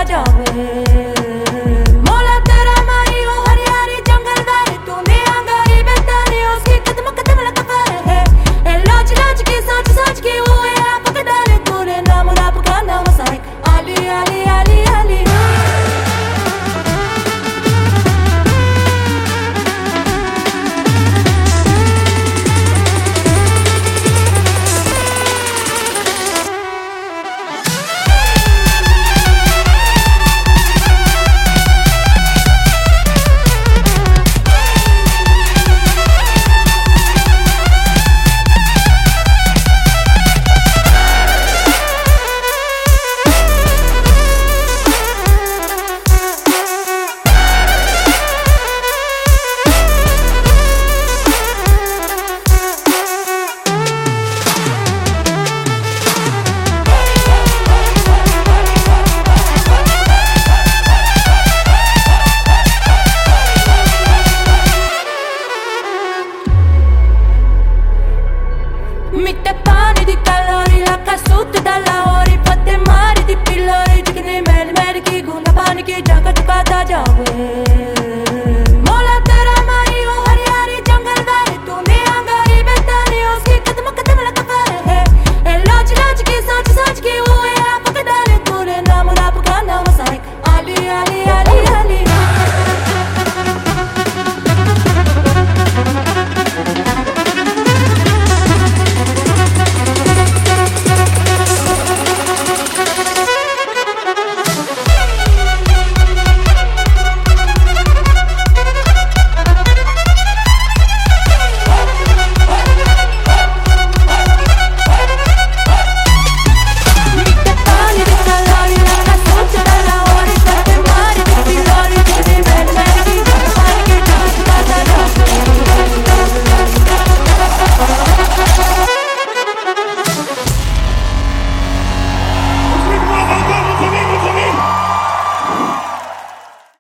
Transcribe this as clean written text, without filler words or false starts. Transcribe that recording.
जावे। मौला तेरा माई ओ हरी हरी जंगल में तूने अंगारी बेतारी उसकी कदम कदम लगा है लाज लाज की सोच सोच की हुए आप कदारे तूने नाम रब का नाम Sai Ali Ali Ali Ali. Mitte pani di calori, la cassuta dalla ori, fatte mari di pillori, Jigme मैल मैल की गूंगा पानी की जगह चुकाता जावे।